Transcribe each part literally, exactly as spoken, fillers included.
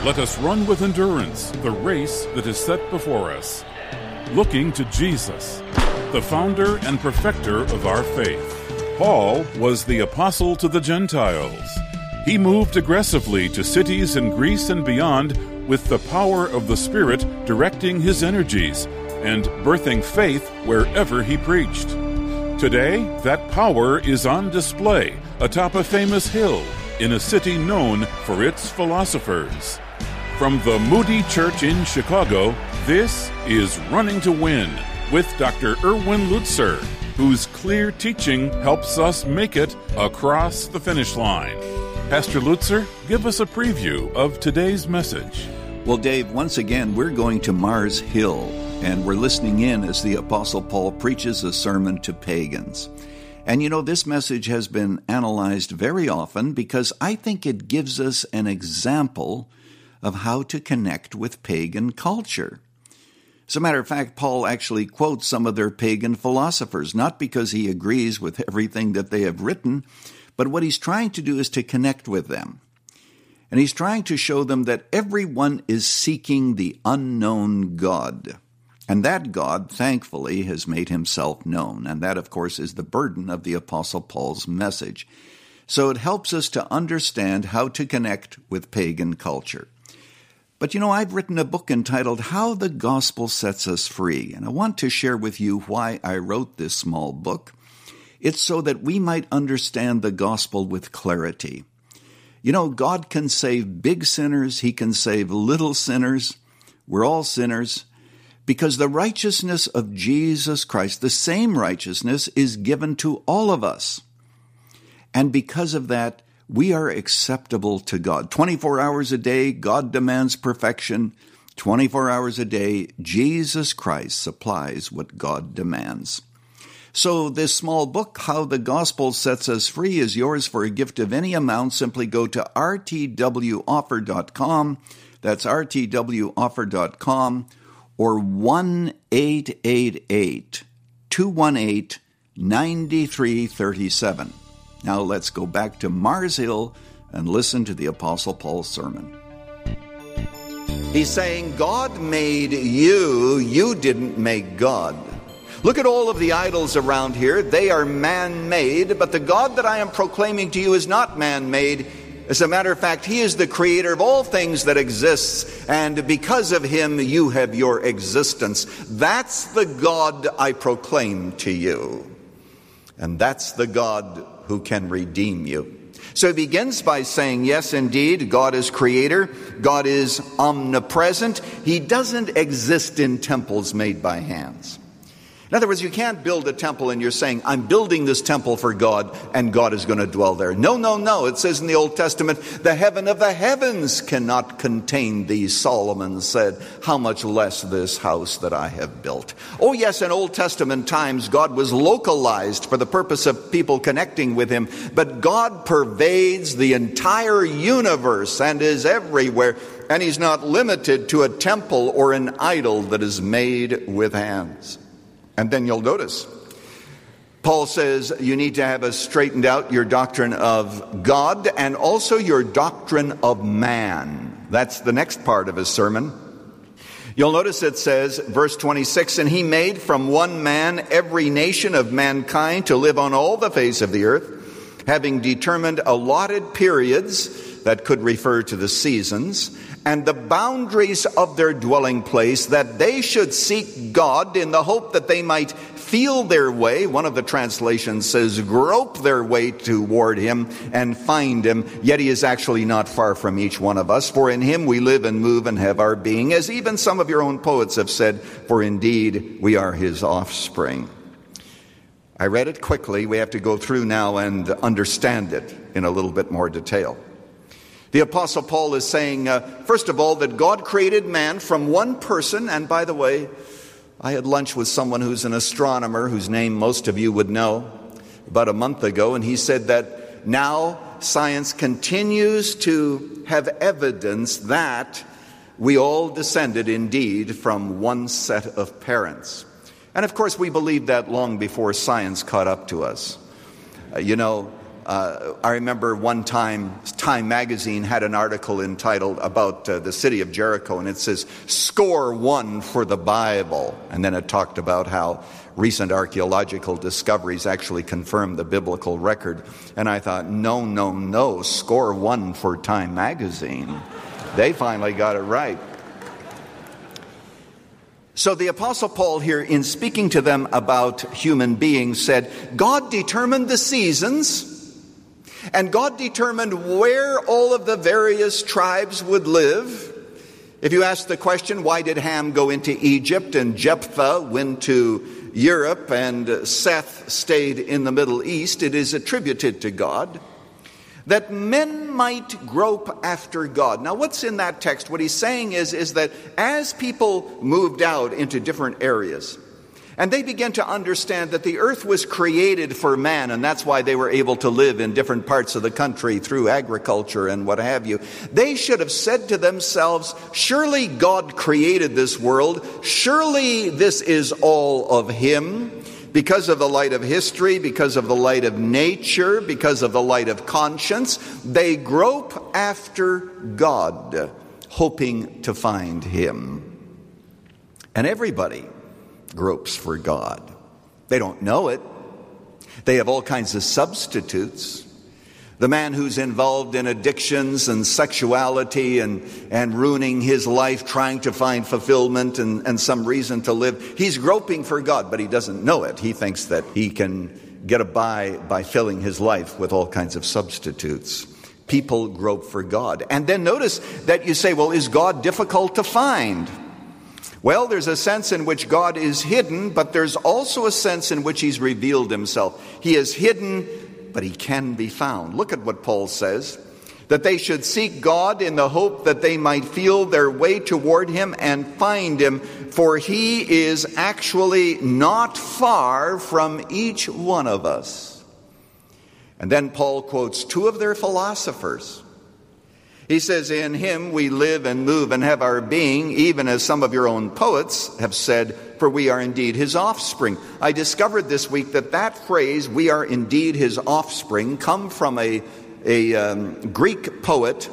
Let us run with endurance the race that is set before us, looking to Jesus, the founder and perfecter of our faith. Paul was the apostle to the Gentiles. He moved aggressively to cities in Greece and beyond with the power of the Spirit directing his energies and birthing faith wherever he preached. Today, that power is on display atop a famous hill in a city known for its philosophers. From the Moody Church in Chicago, this is Running to Win with Doctor Erwin Lutzer, whose clear teaching helps us make it across the finish line. Pastor Lutzer, give us a preview of today's message. Well, Dave, once again, we're going to Mars Hill, and we're listening in as the Apostle Paul preaches a sermon to pagans. And you know, this message has been analyzed very often because I think it gives us an example of how to connect with pagan culture. As a matter of fact, Paul actually quotes some of their pagan philosophers, not because he agrees with everything that they have written, but what he's trying to do is to connect with them. And he's trying to show them that everyone is seeking the unknown God. And that God, thankfully, has made himself known. And that, of course, is the burden of the Apostle Paul's message. So it helps us to understand how to connect with pagan culture. But you know, I've written a book entitled How the Gospel Sets Us Free, and I want to share with you why I wrote this small book. It's so that we might understand the gospel with clarity. You know, God can save big sinners, he can save little sinners. We're all sinners, because the righteousness of Jesus Christ, the same righteousness, is given to all of us. And because of that, we are acceptable to God. twenty-four hours a day, God demands perfection. twenty-four hours a day, Jesus Christ supplies what God demands. So this small book, How the Gospel Sets Us Free, is yours for a gift of any amount. Simply go to r t w offer dot com. That's r t w offer dot com or one eight eight eight, two one eight, nine three three seven. Now let's go back to Mars Hill and listen to the Apostle Paul's sermon. He's saying, God made you, you didn't make God. Look at all of the idols around here. They are man-made, but the God that I am proclaiming to you is not man-made. As a matter of fact, he is the creator of all things that exists, and because of him, you have your existence. That's the God I proclaim to you. And that's the God who can redeem you. So he begins by saying, yes, indeed, God is creator. God is omnipresent. He doesn't exist in temples made by hands. In other words, you can't build a temple and you're saying, I'm building this temple for God and God is going to dwell there. No, no, no. It says in the Old Testament, the heaven of the heavens cannot contain thee, Solomon said, how much less this house that I have built. Oh yes, in Old Testament times, God was localized for the purpose of people connecting with him. But God pervades the entire universe and is everywhere. And he's not limited to a temple or an idol that is made with hands. And then you'll notice, Paul says you need to have a straightened out your doctrine of God and also your doctrine of man. That's the next part of his sermon. You'll notice it says, verse twenty-six, and he made from one man every nation of mankind to live on all the face of the earth, having determined allotted periods that could refer to the seasons, and the boundaries of their dwelling place, that they should seek God in the hope that they might feel their way. One of the translations says, grope their way toward him and find him. Yet he is actually not far from each one of us. For in him we live and move and have our being, as even some of your own poets have said, for indeed we are his offspring. I read it quickly. We have to go through now and understand it in a little bit more detail. The Apostle Paul is saying, uh, first of all, that God created man from one person. And by the way, I had lunch with someone who's an astronomer whose name most of you would know about a month ago. And he said that now science continues to have evidence that we all descended indeed from one set of parents. And of course, we believed that long before science caught up to us. Uh, you know, Uh, I remember one time Time magazine had an article entitled about uh, the city of Jericho, and it says, "Score one for the Bible." And then it talked about how recent archaeological discoveries actually confirm the biblical record. And I thought, no, no, no, score one for Time magazine. They finally got it right. So the Apostle Paul here, in speaking to them about human beings, said, God determined the seasons, and God determined where all of the various tribes would live. If you ask the question, why did Ham go into Egypt and Jephthah went to Europe and Seth stayed in the Middle East, it is attributed to God, that men might grope after God. Now, what's in that text? What he's saying is, is that as people moved out into different areas, and they began to understand that the earth was created for man, and that's why they were able to live in different parts of the country through agriculture and what have you, they should have said to themselves, surely God created this world, surely this is all of Him. Because of the light of history, because of the light of nature, because of the light of conscience, they grope after God, hoping to find Him. And everybody gropes for God. They don't know it. They have all kinds of substitutes. The man who's involved in addictions and sexuality and, and ruining his life, trying to find fulfillment and, and some reason to live, he's groping for God, but he doesn't know it. He thinks that he can get a by by filling his life with all kinds of substitutes. People grope for God. And then notice that you say, well, is God difficult to find? Well, there's a sense in which God is hidden, but there's also a sense in which He's revealed Himself. He is hidden, but He can be found. Look at what Paul says, that they should seek God in the hope that they might feel their way toward Him and find Him, for He is actually not far from each one of us. And then Paul quotes two of their philosophers. He says, in Him we live and move and have our being, even as some of your own poets have said, for we are indeed His offspring. I discovered this week that that phrase, we are indeed His offspring, come from a, a um, Greek poet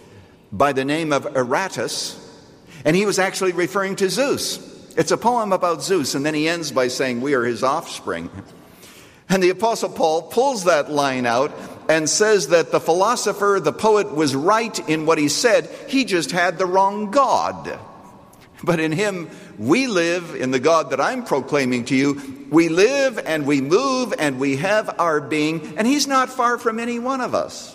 by the name of Aratus, and he was actually referring to Zeus. It's a poem about Zeus, and then he ends by saying, we are His offspring. And the Apostle Paul pulls that line out and says that the philosopher, the poet, was right in what he said. He just had the wrong God. But in Him, we live, in the God that I'm proclaiming to you, we live and we move and we have our being, and He's not far from any one of us.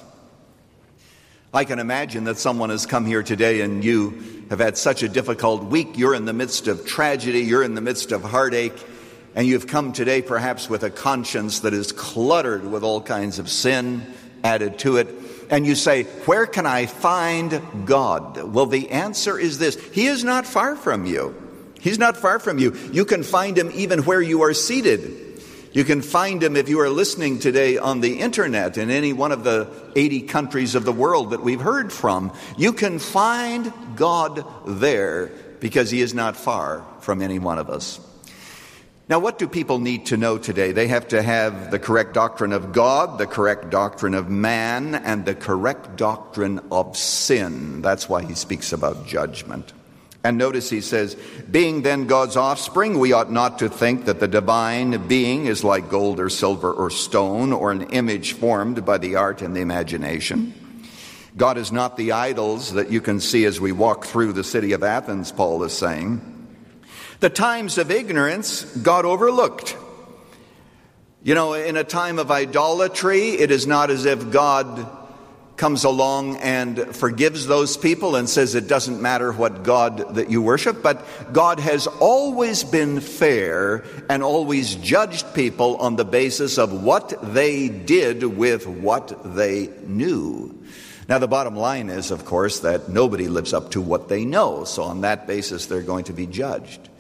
I can imagine that someone has come here today and you have had such a difficult week. You're in the midst of tragedy. You're in the midst of heartache. And you've come today perhaps with a conscience that is cluttered with all kinds of sin added to it. And you say, where can I find God? Well, the answer is this. He is not far from you. He's not far from you. You can find Him even where you are seated. You can find Him if you are listening today on the internet in any one of the eighty countries of the world that we've heard from. You can find God there because He is not far from any one of us. Now, what do people need to know today? They have to have the correct doctrine of God, the correct doctrine of man, and the correct doctrine of sin. That's why he speaks about judgment. And notice he says, being then God's offspring, we ought not to think that the divine being is like gold or silver or stone or an image formed by the art and the imagination. God is not the idols that you can see as we walk through the city of Athens, Paul is saying. The times of ignorance God overlooked. You know, in a time of idolatry, it is not as if God comes along and forgives those people and says it doesn't matter what God that you worship, but God has always been fair and always judged people on the basis of what they did with what they knew. Now, the bottom line is, of course, that nobody lives up to what they know, so on that basis they're going to be judged.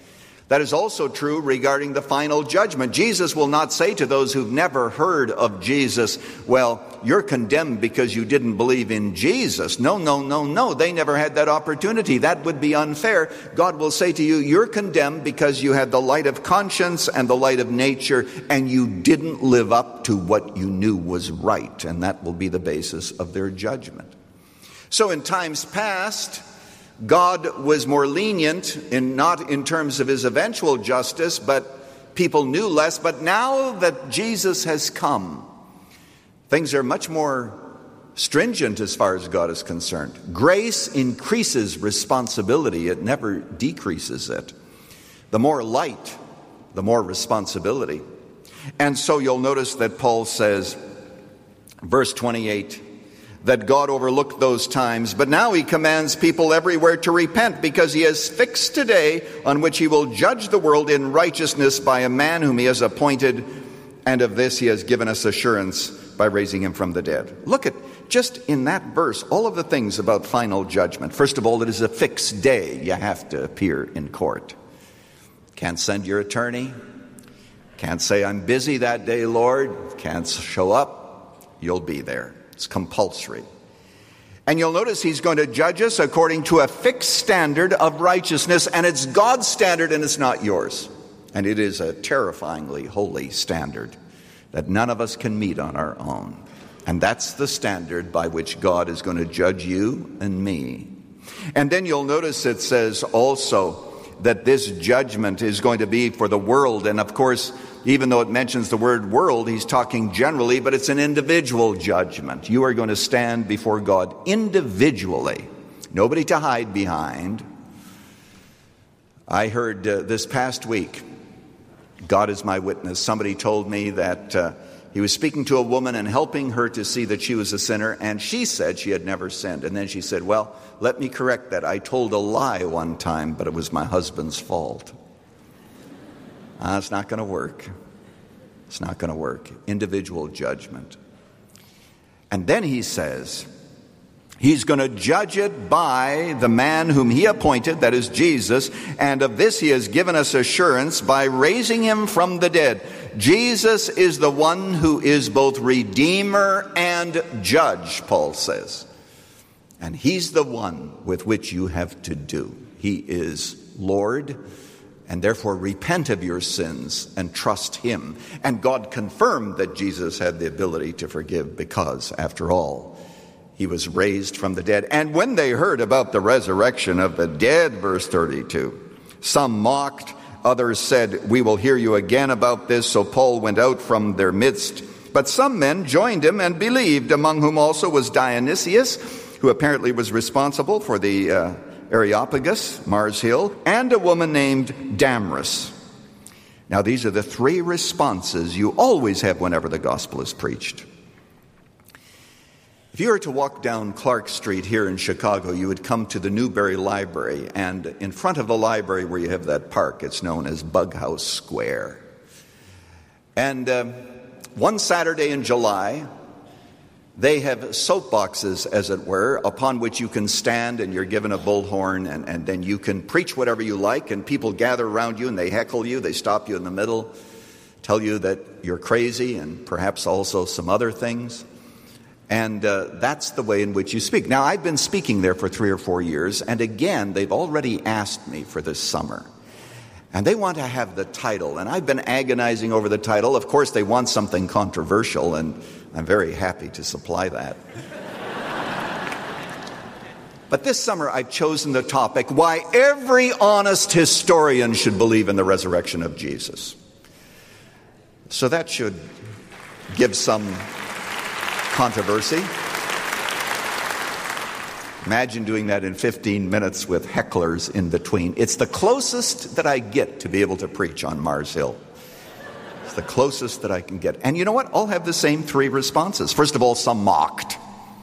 That is also true regarding the final judgment. Jesus will not say to those who've never heard of Jesus, well, you're condemned because you didn't believe in Jesus. No, no, no, no. They never had that opportunity. That would be unfair. God will say to you, you're condemned because you had the light of conscience and the light of nature, and you didn't live up to what you knew was right. And that will be the basis of their judgment. So in times past, God was more lenient, in not in terms of his eventual justice, but people knew less. But now that Jesus has come, things are much more stringent as far as God is concerned. Grace increases responsibility. It never decreases it. The more light, the more responsibility. And so you'll notice that Paul says, verse twenty-eight, that God overlooked those times, but now he commands people everywhere to repent, because he has fixed a day on which he will judge the world in righteousness by a man whom he has appointed, and of this he has given us assurance by raising him from the dead. Look at, just in that verse, all of the things about final judgment. First of all, it is a fixed day. You have to appear in court. Can't send your attorney. Can't say, I'm busy that day, Lord. Can't show up. You'll be there. It's compulsory. And you'll notice he's going to judge us according to a fixed standard of righteousness, and it's God's standard and it's not yours. And it is a terrifyingly holy standard that none of us can meet on our own. And that's the standard by which God is going to judge you and me. And then you'll notice it says also that this judgment is going to be for the world. And of course, even though it mentions the word world, he's talking generally, but it's an individual judgment. You are going to stand before God individually. Nobody to hide behind. I heard uh, this past week, God is my witness, somebody told me that uh, he was speaking to a woman and helping her to see that she was a sinner, and she said she had never sinned. And then she said, well, let me correct that. I told a lie one time, but it was my husband's fault. Uh, it's not going to work. It's not going to work. Individual judgment. And then he says, he's going to judge it by the man whom he appointed, that is Jesus, and of this he has given us assurance by raising him from the dead. Jesus is the one who is both Redeemer and Judge, Paul says. And he's the one with which you have to do. He is Lord, and therefore repent of your sins and trust him. And God confirmed that Jesus had the ability to forgive because, after all, he was raised from the dead. And when they heard about the resurrection of the dead, verse thirty-two, some mocked, others said, we will hear you again about this. So Paul went out from their midst. But some men joined him and believed, among whom also was Dionysius, who apparently was responsible for the uh, Areopagus, Mars Hill, and a woman named Damaris. Now, these are the three responses you always have whenever the gospel is preached. If you were to walk down Clark Street here in Chicago, you would come to the Newberry Library, and in front of the library where you have that park, it's known as Bug House Square. And uh, one Saturday in July, they have soapboxes, as it were, upon which you can stand, and you're given a bullhorn, and, and then you can preach whatever you like, and people gather around you and they heckle you, they stop you in the middle, tell you that you're crazy, and perhaps also some other things. And uh, that's the way in which you speak. Now, I've been speaking there for three or four years, and again, they've already asked me for this summer. And they want to have the title, and I've been agonizing over the title. Of course, they want something controversial, and I'm very happy to supply that. But this summer, I've chosen the topic, why every honest historian should believe in the resurrection of Jesus. So that should give some controversy. Imagine doing that in fifteen minutes with hecklers in between. It's the closest that I get to be able to preach on Mars Hill. It's the closest that I can get. And you know what? I'll have the same three responses. First of all, some mocked.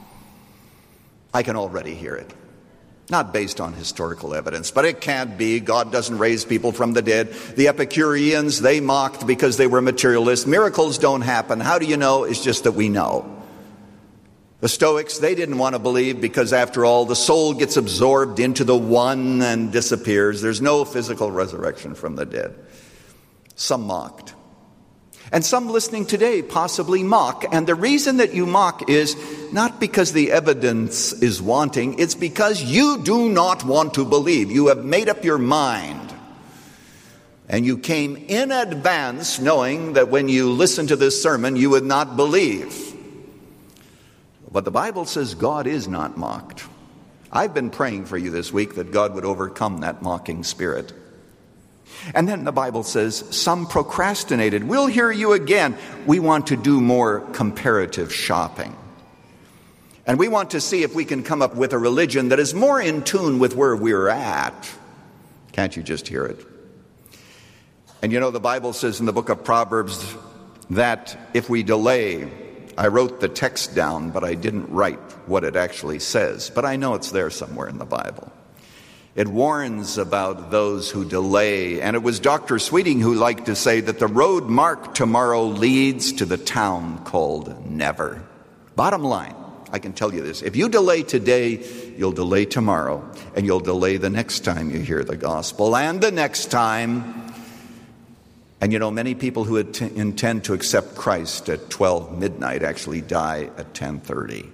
I can already hear it. Not based on historical evidence, but it can't be. God doesn't raise people from the dead. The Epicureans, they mocked because they were materialists. Miracles don't happen. How do you know? It's just that we know. The Stoics, they didn't want to believe because, after all, the soul gets absorbed into the one and disappears. There's no physical resurrection from the dead. Some mocked. And some listening today possibly mock. And the reason that you mock is not because the evidence is wanting. It's because you do not want to believe. You have made up your mind. And you came in advance knowing that when you listen to this sermon, you would not believe. But the Bible says God is not mocked. I've been praying for you this week that God would overcome that mocking spirit. And then the Bible says some procrastinated. We'll hear you again. We want to do more comparative shopping. And we want to see if we can come up with a religion that is more in tune with where we're at. Can't you just hear it? And you know, the Bible says in the book of Proverbs that if we delay, I wrote the text down, but I didn't write what it actually says. But I know it's there somewhere in the Bible. It warns about those who delay. And it was Doctor Sweeting who liked to say that the road marked tomorrow leads to the town called never. Bottom line, I can tell you this. If you delay today, you'll delay tomorrow. And you'll delay the next time you hear the gospel. And the next time. And you know, many people who at- intend to accept Christ at twelve midnight actually die at ten thirty.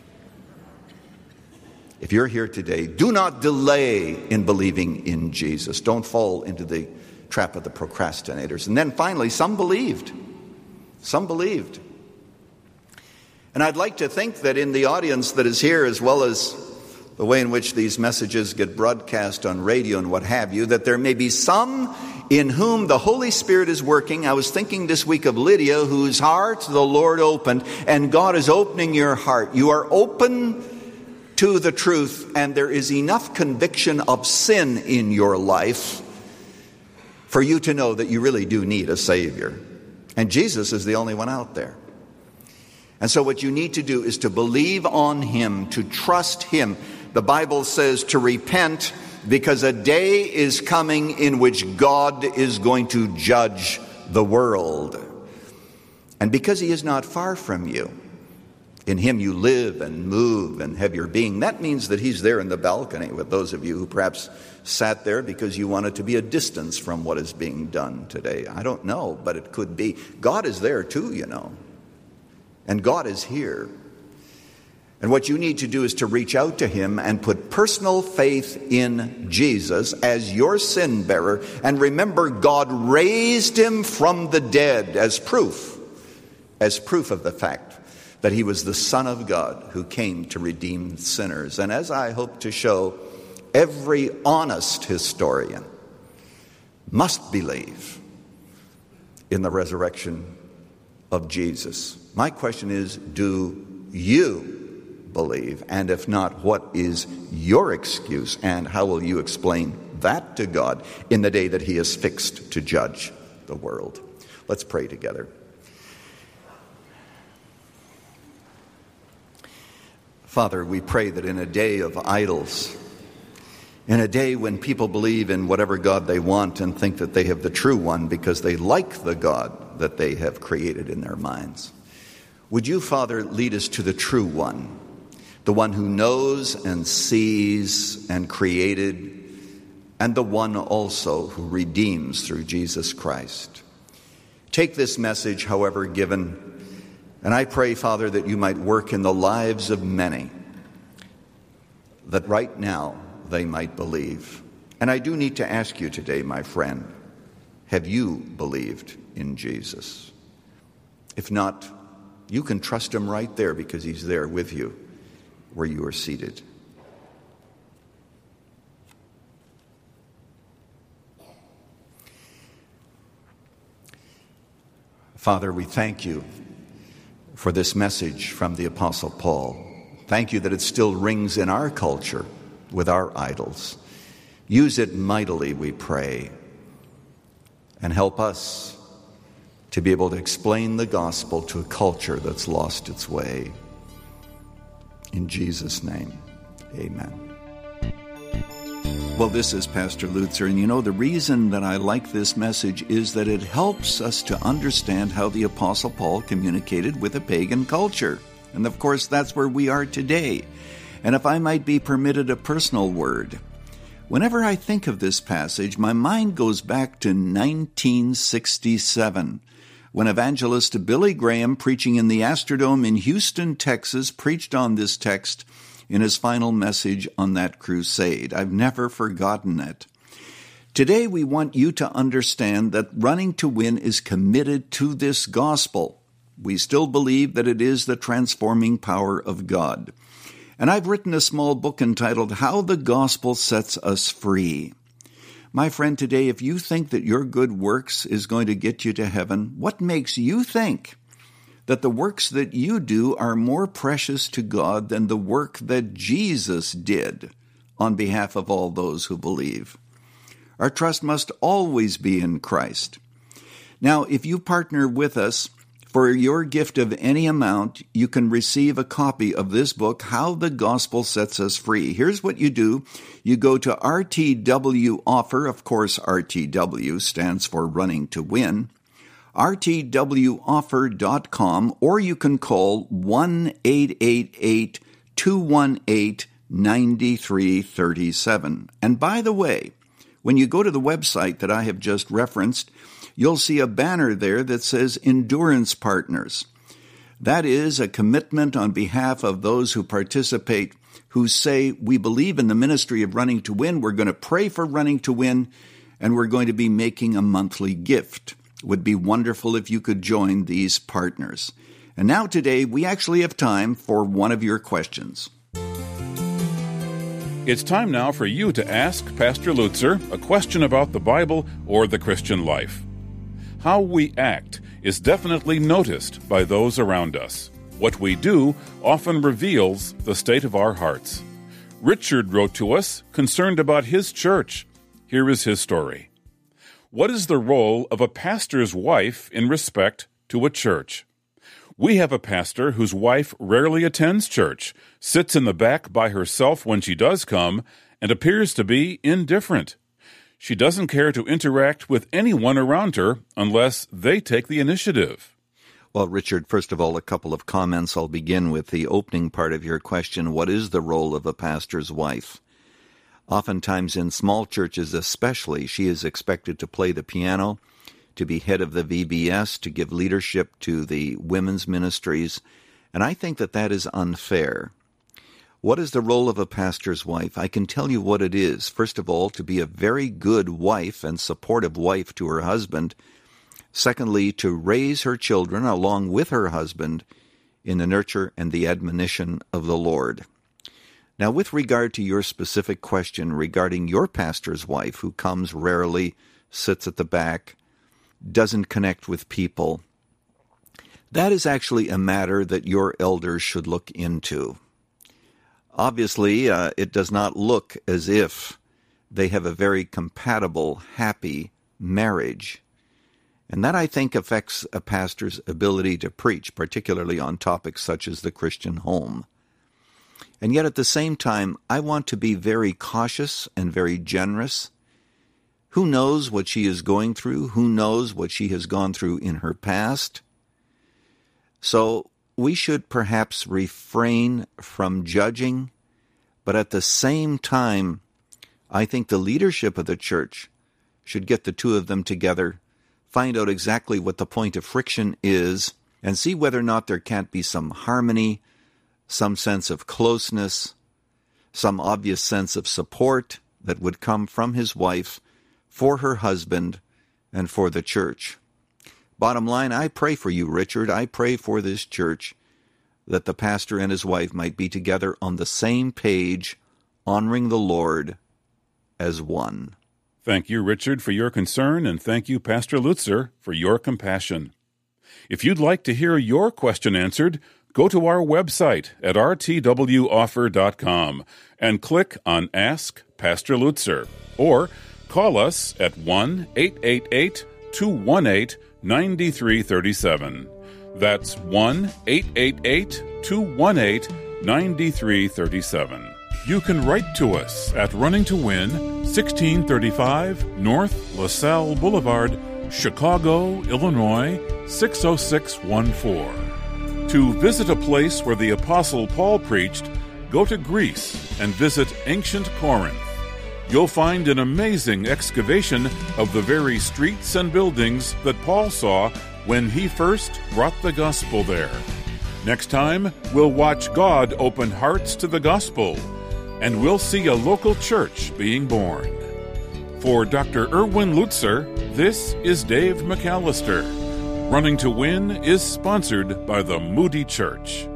If you're here today, do not delay in believing in Jesus. Don't fall into the trap of the procrastinators. And then finally, some believed. Some believed. And I'd like to think that in the audience that is here, as well as the way in which these messages get broadcast on radio and what have you, that there may be some in whom the Holy Spirit is working. I was thinking this week of Lydia, whose heart the Lord opened, and God is opening your heart. You are open to the truth, and there is enough conviction of sin in your life for you to know that you really do need a Savior. And Jesus is the only one out there. And so what you need to do is to believe on Him, to trust Him. The Bible says to repent, because a day is coming in which God is going to judge the world. And because He is not far from you, in Him you live and move and have your being. That means that He's there in the balcony with those of you who perhaps sat there because you wanted to be a distance from what is being done today. I don't know, but it could be. God is there too, you know. And God is here. And what you need to do is to reach out to Him and put personal faith in Jesus as your sin bearer. And remember, God raised Him from the dead as proof, as proof of the fact that He was the Son of God who came to redeem sinners. And as I hope to show, every honest historian must believe in the resurrection of Jesus. My question is, do you believe? And if not, what is your excuse? And how will you explain that to God in the day that He is fixed to judge the world? Let's pray together. Father, we pray that in a day of idols, in a day when people believe in whatever God they want and think that they have the true one because they like the God that they have created in their minds, would you, Father, lead us to the true one, the one who knows and sees and created, and the one also who redeems through Jesus Christ. Take this message, however given, and I pray, Father, that you might work in the lives of many, that right now they might believe. And I do need to ask you today, my friend, have you believed in Jesus? If not, you can trust Him right there because He's there with you where you are seated. Father, we thank you for this message from the Apostle Paul. Thank you that it still rings in our culture with our idols. Use it mightily, we pray, and help us to be able to explain the gospel to a culture that's lost its way. In Jesus' name, amen. Well, this is Pastor Lutzer, and you know, the reason that I like this message is that it helps us to understand how the Apostle Paul communicated with a pagan culture. And of course, that's where we are today. And if I might be permitted a personal word, whenever I think of this passage, my mind goes back to nineteen sixty-seven, when evangelist Billy Graham, preaching in the Astrodome in Houston, Texas, preached on this text in his final message on that crusade. I've never forgotten it. Today, we want you to understand that Running to Win is committed to this gospel. We still believe that it is the transforming power of God. And I've written a small book entitled How the Gospel Sets Us Free. My friend, today, if you think that your good works is going to get you to heaven, what makes you think that the works that you do are more precious to God than the work that Jesus did on behalf of all those who believe? Our trust must always be in Christ. Now, if you partner with us for your gift of any amount, you can receive a copy of this book, How the Gospel Sets Us Free. Here's what you do. You go to R T W Offer. Of course, R T W stands for Running to Win. R T W offer dot com, or you can call one eight eight eight, two one eight, nine three three seven. And by the way, when you go to the website that I have just referenced, you'll see a banner there that says Endurance Partners. That is a commitment on behalf of those who participate, who say, we believe in the ministry of Running to Win, we're going to pray for Running to Win, and we're going to be making a monthly gift. It would be wonderful if you could join these partners. And now today, we actually have time for one of your questions. It's time now for you to ask Pastor Lutzer a question about the Bible or the Christian life. How we act is definitely noticed by those around us. What we do often reveals the state of our hearts. Richard wrote to us concerned about his church. Here is his story. What is the role of a pastor's wife in respect to a church? We have a pastor whose wife rarely attends church, sits in the back by herself when she does come, and appears to be indifferent. She doesn't care to interact with anyone around her unless they take the initiative. Well, Richard, first of all, a couple of comments. I'll begin with the opening part of your question. What is the role of a pastor's wife? Oftentimes in small churches especially, she is expected to play the piano, to be head of the V B S, to give leadership to the women's ministries, and I think that that is unfair. What is the role of a pastor's wife? I can tell you what it is. First of all, to be a very good wife and supportive wife to her husband. Secondly, to raise her children along with her husband in the nurture and the admonition of the Lord. Now, with regard to your specific question regarding your pastor's wife, who comes rarely, sits at the back, doesn't connect with people, that is actually a matter that your elders should look into. Obviously, uh, it does not look as if they have a very compatible, happy marriage. And that, I think, affects a pastor's ability to preach, particularly on topics such as the Christian home. And yet, at the same time, I want to be very cautious and very generous. Who knows what she is going through? Who knows what she has gone through in her past? So we should perhaps refrain from judging, but at the same time, I think the leadership of the church should get the two of them together, find out exactly what the point of friction is, and see whether or not there can't be some harmony, some sense of closeness, some obvious sense of support that would come from his wife for her husband and for the church. Bottom line, I pray for you, Richard. I pray for this church that the pastor and his wife might be together on the same page, honoring the Lord as one. Thank you, Richard, for your concern, and thank you, Pastor Lutzer, for your compassion. If you'd like to hear your question answered, go to our website at r t w offer dot com and click on Ask Pastor Lutzer, or call us at one eight eight eight, two one eight, nine three three seven. That's one eight eight eight, two one eight, nine three three seven. You can write to us at Running to Win, sixteen thirty-five North LaSalle Boulevard, Chicago, Illinois, six oh six one four. To visit a place where the Apostle Paul preached, go to Greece and visit ancient Corinth. You'll find an amazing excavation of the very streets and buildings that Paul saw when he first brought the gospel there. Next time, we'll watch God open hearts to the gospel, and we'll see a local church being born. For Doctor Erwin Lutzer, this is Dave McAllister. Running to Win is sponsored by the Moody Church.